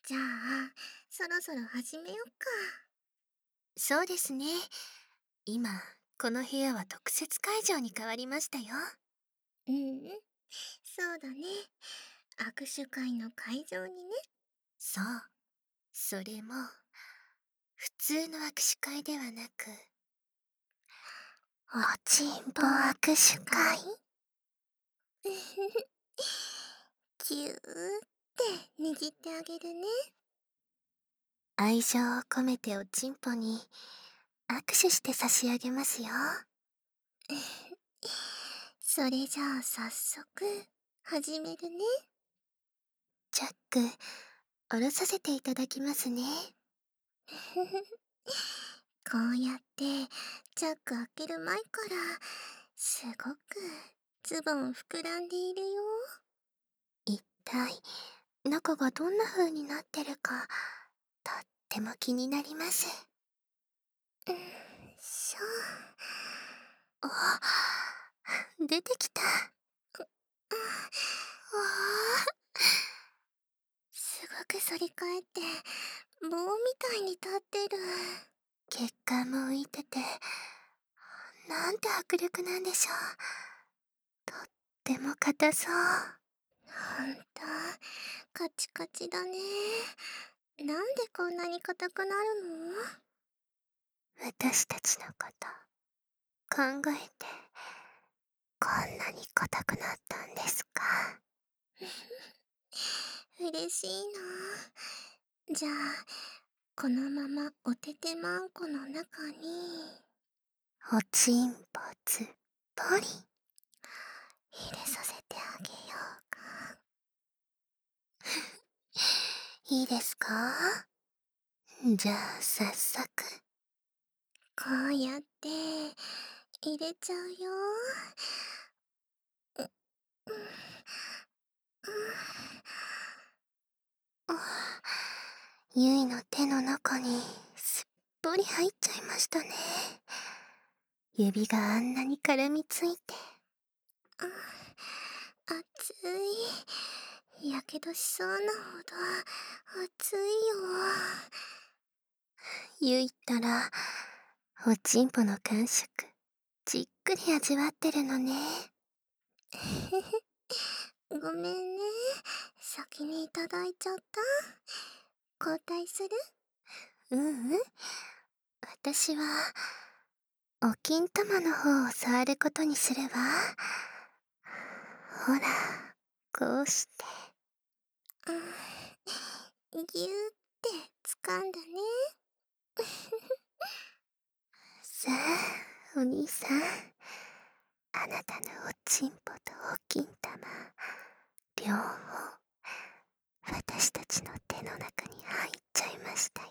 じゃあ、そろそろ始めよっか。 そうですね。今、この部屋は特設会場に変わりましたよ。 うん、そうだね。握手会の会場にね。 そう。それも、普通の握手会ではなく、おちんぽ握手会。 ぎゅーって握ってあげるね。 愛情を込めておちんぽに握手して差し上げますよ。 それじゃあ早速、始めるね。 チャック、下ろさせていただきますね。 こうやってチャック開ける前から、すごくズボン膨らんでいるよ。 一体、中がどんな風になってるか、とっても気になります。 しょ。 あ、出てきた。わあ、 すごく反り返って、棒みたいに立ってる。 血管も浮いてて、なんて迫力なんでしょう。とっても硬そう。 ほんと、カチカチだね。なんでこんなに硬くなるの？ 私たちのこと考えて、こんなに硬くなったんですか？ 嬉しいな。じゃあ、このままおててまんこの中に、 おちんぽつっぽり。 入れさせてあげようか。 いいですか？じゃあ早速。 こうやって入れちゃうよ。 ゆいの手の中にすっぽり入っちゃいましたね。指があんなに絡みついて。 熱い。やけどしそうなほど熱いよ。 ゆいったら、おちんぽの感触、じっくり味わってるのね。 ごめんね。先にいただいちゃった。交代する？ ううん。私は、お金玉の方を触ることにするわ。ほら、こうして。 ぎゅーって掴んだね。 さあ、お兄さん。あなたのおちんぽとお金玉、両方、私たちの手の中に入っちゃいましたよ。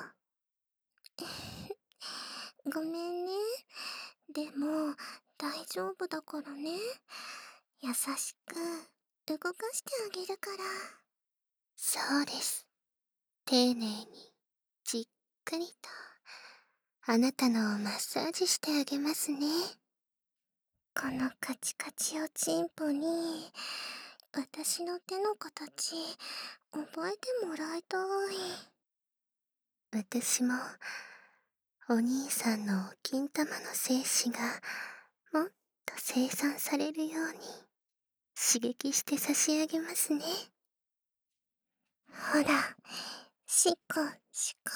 ごめんね。でも、大丈夫だからね。優しく動かしてあげるから。 そうです。丁寧に、じっくりと、あなたのをマッサージしてあげますね。 このカチカチおちんぽに、私の手の形、覚えてもらいたい。 私も、お兄さんのお金玉の精子が、もっと生産されるように、刺激して差し上げますね。 ほら、しこしこ。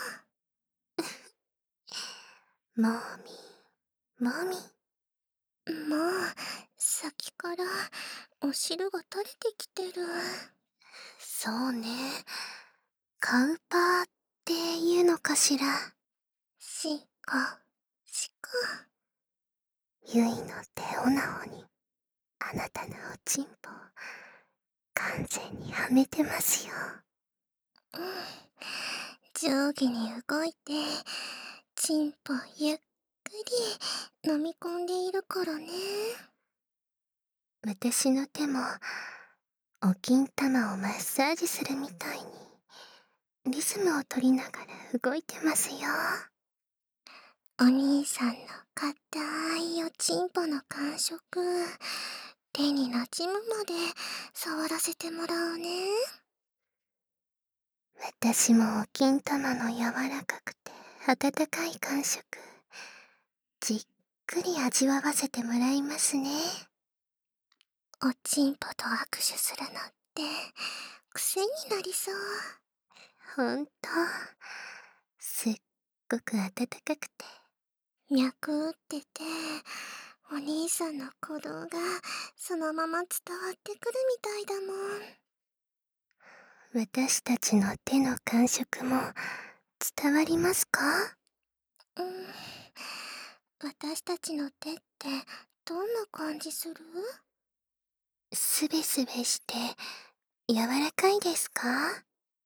もみ、もみ。 もう、さっきからお汁が垂れてきてる。 そうね。カウパーっていうのかしら。 しこしこ。 ゆいの手おなほに、あなたのおちんぽ、完全にはめてますよ。 上下に動いて、チンポゆっくり飲み込んでいるからね。 私の手も、お金玉をマッサージするみたいに、リズムを取りながら動いてますよ。 お兄さんの硬いおちんぽの感触、手に馴染むまで触らせてもらうね。 私もお金玉の柔らかくて温かい感触、じっくり味わわせてもらいますね。 おちんぽと握手するのって癖になりそう。 ほんと、すっごく温かくて。 脈打ってて、お兄さんの鼓動がそのまま伝わってくるみたいだもん。 私たちの手の感触も伝わりますか？ うん。私たちの手ってどんな感じする？ すべすべして柔らかいですか？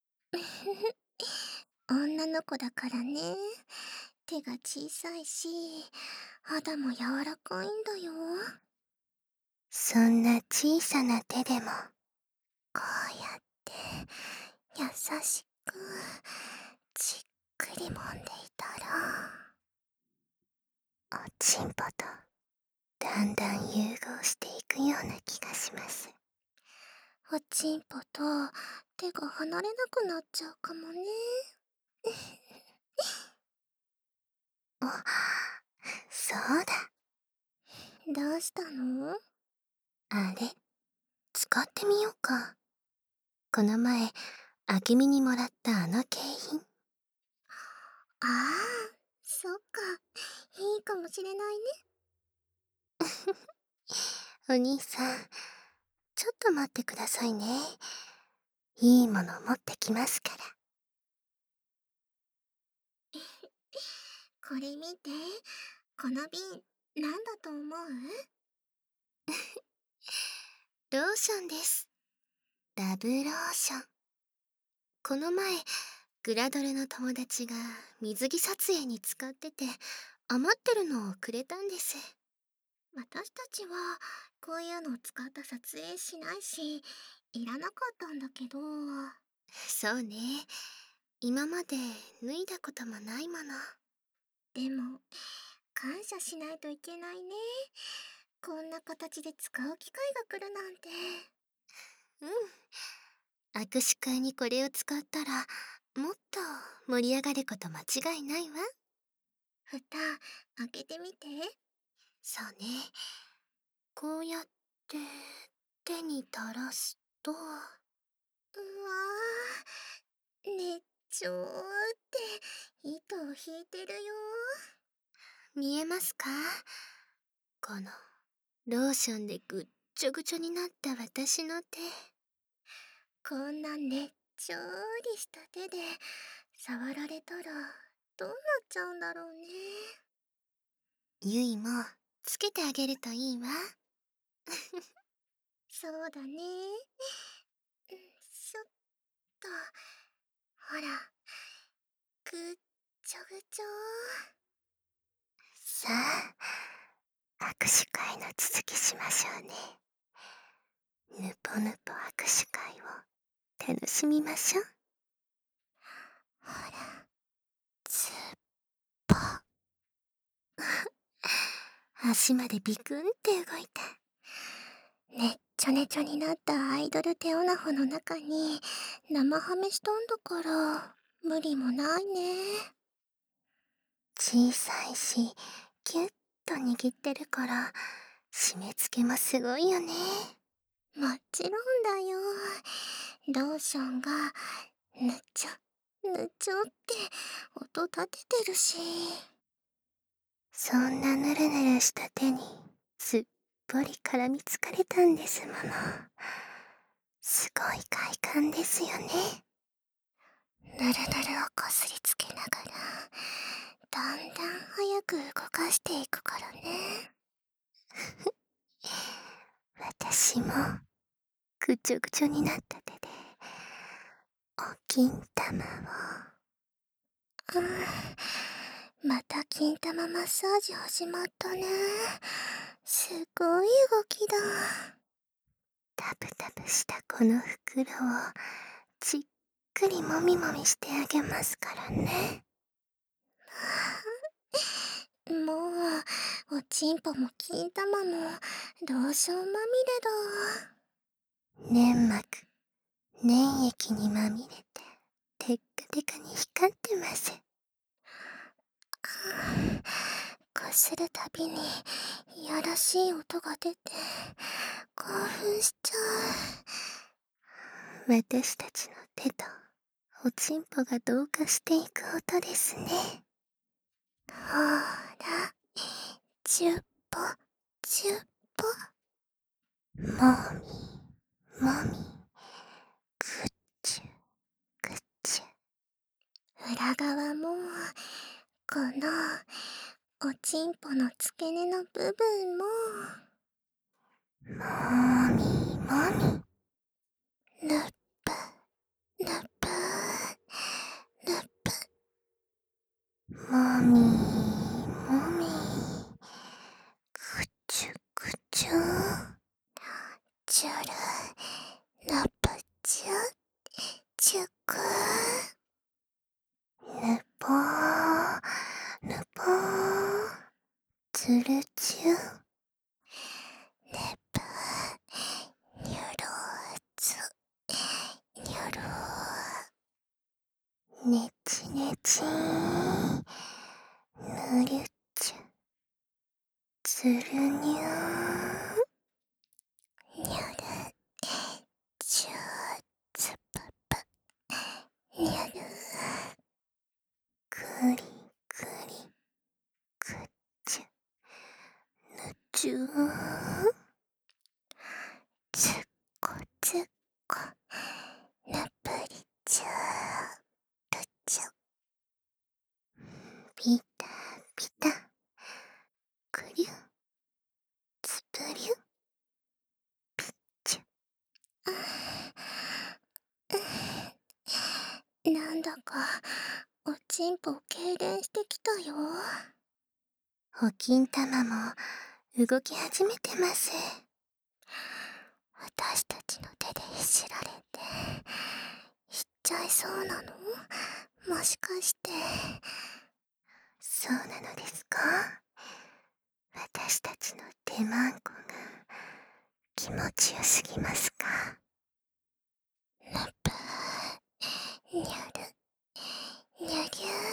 女の子だからね。手が小さいし、肌も柔らかいんだよ。 そんな小さな手でも、 こうやって優しくじっくり揉んでいたら、 おちんぽとだんだん融合していくような気がします。 おちんぽと手が離れなくなっちゃうかもね。 お、そうだ。 どうしたの？ あれ、使ってみようか。この前、あけみにもらったあの景品。 ああ、そっか。いいかもしれないね。 お兄さん、ちょっと待ってくださいね。いいもの持ってきますから。 これ見て。この瓶、なんだと思う？ ローションです。ラブローション。この前、グラドルの友達が水着撮影に使ってて、余ってるのをくれたんです。 私たちはこういうのを使った撮影しないし、いらなかったんだけど。 そうね。今まで脱いだこともないもの。 でも、感謝しないといけないね。こんな形で使う機会が来るなんて。 うん。握手会にこれを使ったら、もっと盛り上がること間違いないわ。 蓋、開けてみて。 そうね。こうやって手に垂らすと、 うわー、ねっちょーって糸を引いてるよ。 見えますか？このローションでぐっちょぐちょになった私の手。 こんなねっちょーりした手で触られたらどうなっちゃうんだろうね。 ゆいもつけてあげるといいわ。 そうだね。しょっと。ほら、ぐっちょぐちょ。 さあ、握手会の続きしましょうね。ぬぽぬぽ握手会を楽しみましょう。 ほら、つっぽ。 足までビクンって動いた。 ねっちょねちょになったアイドルテオナホの中に生ハメしたんだから無理もないね。 小さいし、キュッと握ってるから、締め付けもすごいよね。 もちろんだよ。ローションがぬちょぬちょって音立ててるし。 そんなヌルヌルした手にすっぽり絡みつかれたんですもの。すごい快感ですよね。 ぬるぬるをこすりつけながらだんだん早く動かしていくからね。 私もぐちょぐちょになった手でお金玉を。 また金玉マッサージ始まったね。すごい動きだ。 タプタプしたこの袋をじっくりもみもみしてあげますからね。 もう、おちんぽも金玉もローションまみれだ。 粘膜、粘液にまみれてテッカテカに光ってます。 こするたびにいやらしい音が出て興奮しちゃ私たちの手とおちんぽが同化していく音ですね。 う。ほーら、チュッポチュッポ。 もみもみ、ぐっちゅぐっちゅ。 裏側もこのおちんぽの付け根の部分ももみもみ、 ぬっぷぬっぷぬっぷ。 もみもみ、ぐちゅぐちゅ。 チュルぬっぷチュチュク。 ぬぽーぬぽー、つるちゅ。 ねぷにゅるつにゅる。 ねちねちー、ぬるっちゅ。つるにゅー、 にゅるちゅつぷぷにゅる。 くりくり、くっちゅ、ぬちゅー。 つっこつっこぬぷりちゅるちゅ。 ピタピタ、くりゅ、つぷりゅ、ちゅ。 なんだかおちんぽ痙攣してきたよ。 お金玉も動き始めてます。 私たちの手でいじられていっちゃいそうなの？もしかして。 そうなのですか？私たちの手まんこが気持ちよすぎますか？ ぬぷにゅるにゅりゅ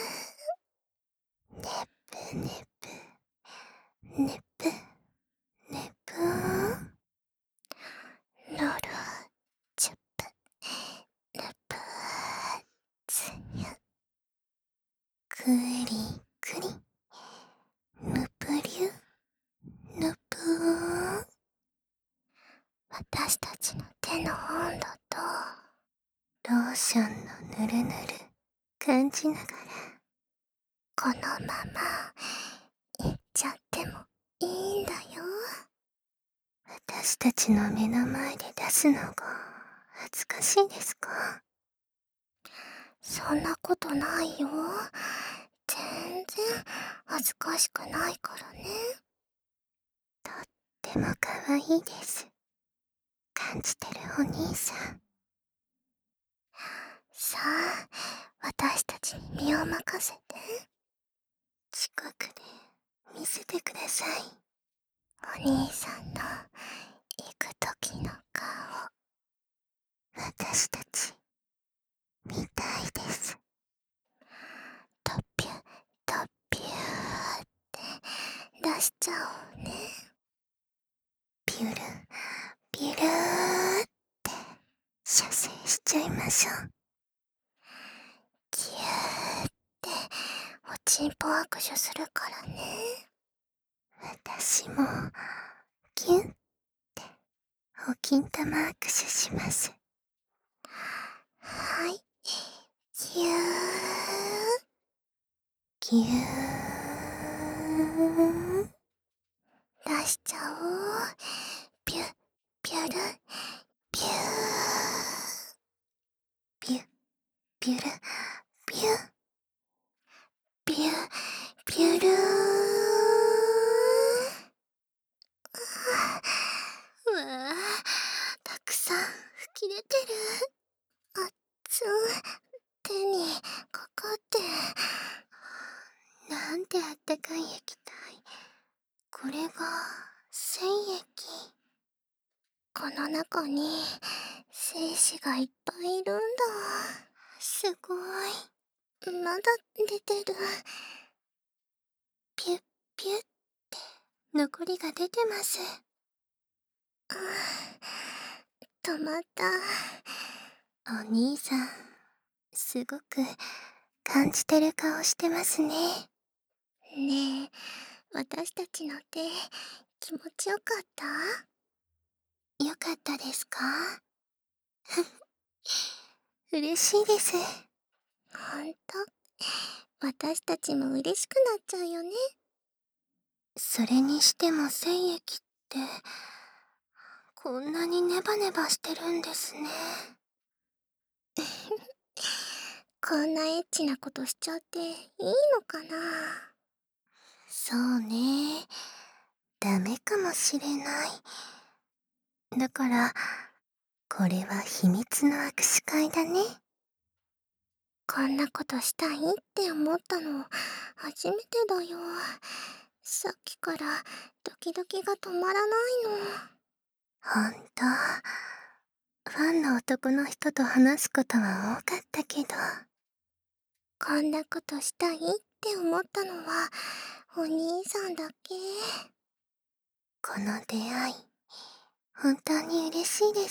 ねぷねぷ、ねぷねぷー。 ぬるちゅぷぬぷつにゅ。 くりくり、ぬぷりゅ、ぬぷー。 私たちの手の温度とローションのぬるぬる感じながら、 このままいっちゃってもいいんだよ。 私たちの目の前で出すのが恥ずかしいですか？ そんなことないよ。全然恥ずかしくないからね。 とっても可愛いです。感じてるお兄さん。 さあ、私たちに身を任せて。 近くで見せてください。 お兄さんの行く時の顔。 私たち見たいです。 トピュトピューって出しちゃおうね。 ピュルピュルーって射精しちゃいましょう。 キューっておちんぽ握手するからね。 私もキュンってお金玉握手します。 はい、キュー。 キュー。 出しちゃおう。ピュピュルピュー。 ピュピュルピュピュピュルー。 うわあ、たくさん吹き出てる。 あっつん、手にかかって。 なんてあったかい液体。これが精液。 この中に精子がいっぱいいるんだ。 すごい。 まだ出てる。 ピュッピュッって残りが出てます。 止まった。 お兄さん、すごく感じてる顔してますね。 ねえ、私たちの手、気持ちよかった？ よかったですか？嬉しいです。 ほんと、私たちも嬉しくなっちゃうよね。 それにしても精液って、こんなにネバネバしてるんですね。 こんなエッチなことしちゃっていいのかな？ そうね。ダメかもしれない。だから、これは秘密の握手会だね。 こんなことしたいって思ったの初めてだよ。さっきからドキドキが止まらないの。 ほんと。ファンの男の人と話すことは多かったけど、 こんなことしたいって思ったのはお兄さんだけ。 この出会い、本当に嬉しいです。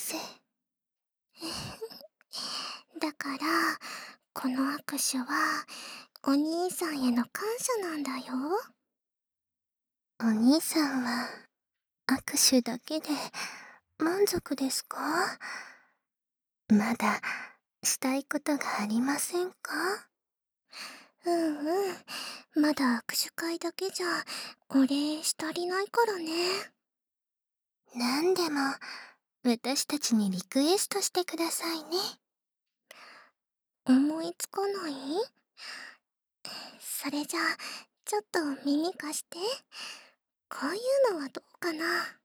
だからこの握手はお兄さんへの感謝なんだよ。 お兄さんは握手だけで満足ですか？まだしたいことがありませんか？ うんうん、まだ握手会だけじゃお礼し足りないからね。 なんでも私たちにリクエストしてくださいね。 思いつかない？それじゃあちょっと耳貸して。こういうのはどうかな？